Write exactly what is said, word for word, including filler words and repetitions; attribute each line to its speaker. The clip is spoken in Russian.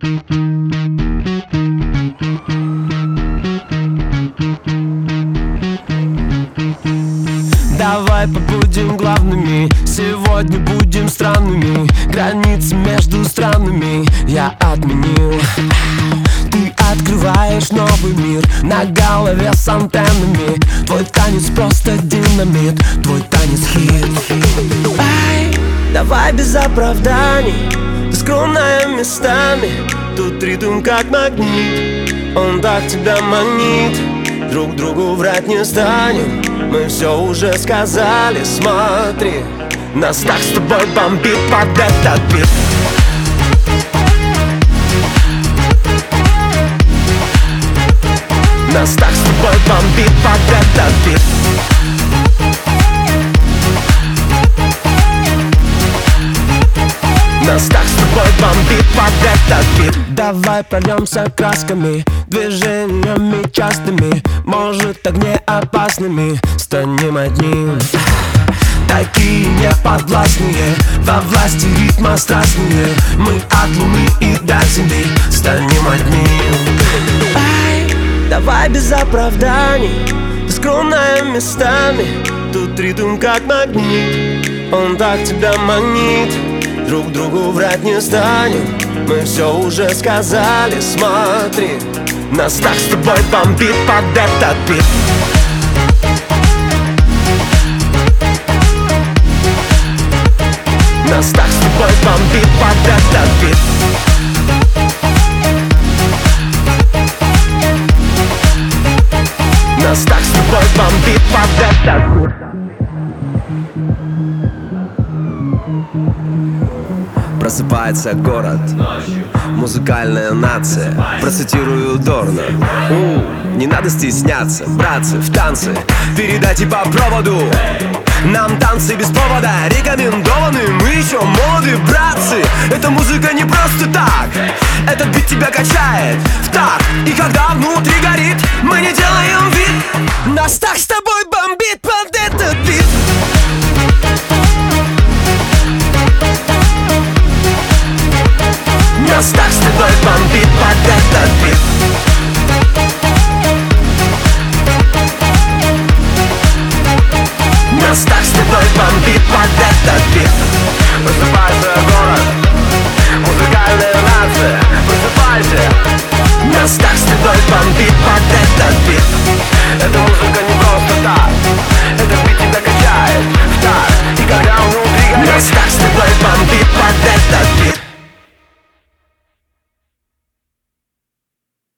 Speaker 1: Давай побудем главными, сегодня будем странными. Границы между странами я отменил. Ты открываешь новый мир на голове с антеннами. Твой танец просто динамит, твой танец хит. Ай, давай без оправданий, скромная местами. Тут ритм как магнит, он так тебя манит. Друг другу врать не станем, мы все уже сказали. Смотри, нас так с тобой бомбит под этот бит. Нас так с тобой бомбит под этот бит. Нас так с тобой бомбит под этот бит. Давай прольемся красками, движениями частыми, может так не опасными. Станем одним, такие неподвластные, во власти ритма страстные. Мы от луны и до земли станем одним. Ай, давай без оправданий, скромная местами. Тут ритм как магнит, он так тебя манит. Друг другу врать не станем, мы все уже сказали. Смотри, нас так с тобой бомбит под этот бит. Нас так с тобой бомбит под этот бит. Нас так с тобой бомбит под этот бит. Просыпается город, музыкальная нация. Процитирую Дорна: У, не надо стесняться, братцы, в танцы передайте по проводу. Нам танцы без повода рекомендованы. Мы еще молоды, братцы. Эта музыка не просто так, этот бит тебя качает в такт. И когда внутри горит, мы не делаем вид. Нас так с тобой бомбит под этот бит. Нас так с тобой бомбит под этот бит. Нас так с тобой бомбит под этот бит. Просыпается город, музыкальная нация. Просыпайся. Нас так с тобой бомбит под этот бит.